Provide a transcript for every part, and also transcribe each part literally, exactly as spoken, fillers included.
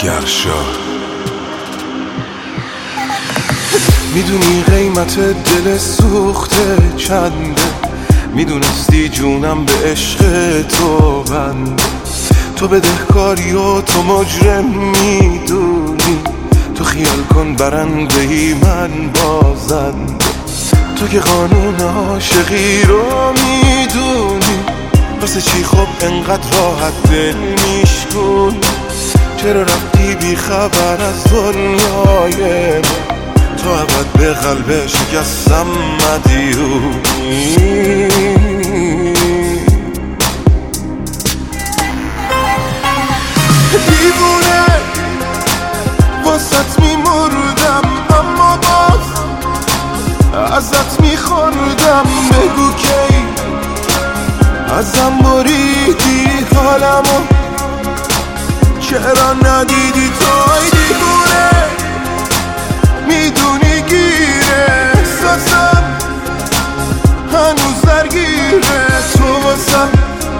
گرشا. میدونی قیمت دل سوخته چنده، میدونستی جونم به عشق تو بنده. تو بدهکاری و تو مجرم میدونی، تو خیال کن برنده ای من بازنده. تو که قانون عاشقی رو میدونی، واسه چی خب انقدر راحت دل میشکن؟ چرا رفتی بی خبر از دنیای من؟ تو ابد به قلب شکستم مدیونی. دیوونه واسط میمردم، اما باز ازت میخوردم. بگو کی ازم بریدی حالمو، چرا ندیدی توی؟ دیوونه میدونی گیره احساسم هنوز درگیره تو واسم،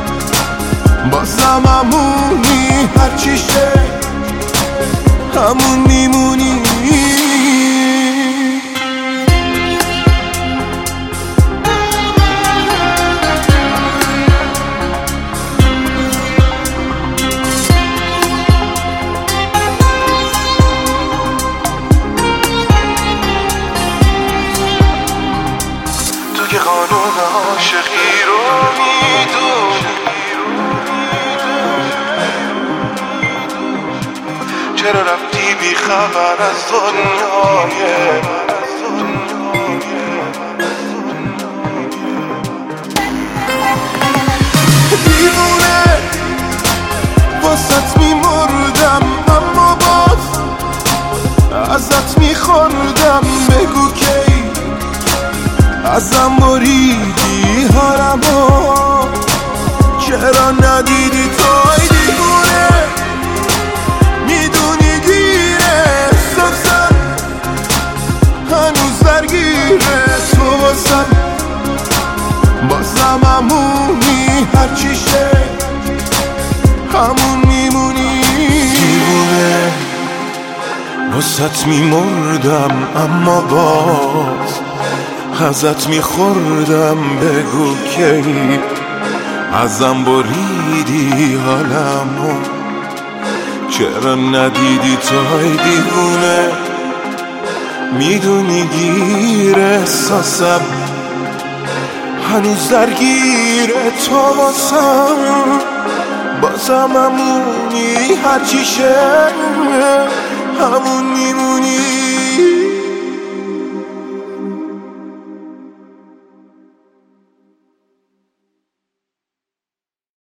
بازم همونی، هرچی شه همون میمونی. تو که قانون عاشقی رو میدونی، چرا رفتی بی خبر از دنیای من؟ دیوونه واسط میمردم، اما باز ازت میخوردم. بگو کی ازم بریدی حالمو، چرا ندیدی توی؟ دیوونه میدونی گیره احساسم هنوز درگیره تو واسم، بازم همونی، هرچی شه همون میمونی. دیوونه واسط میمردم، اما باز ازت میخوردم. بگو کی ازم بریدی حالمو، چرا ندیدی توی؟ دیوونه میدونی گیر احساسم هنوز درگیر تو واسم، بازم همونی، هرچی شه همون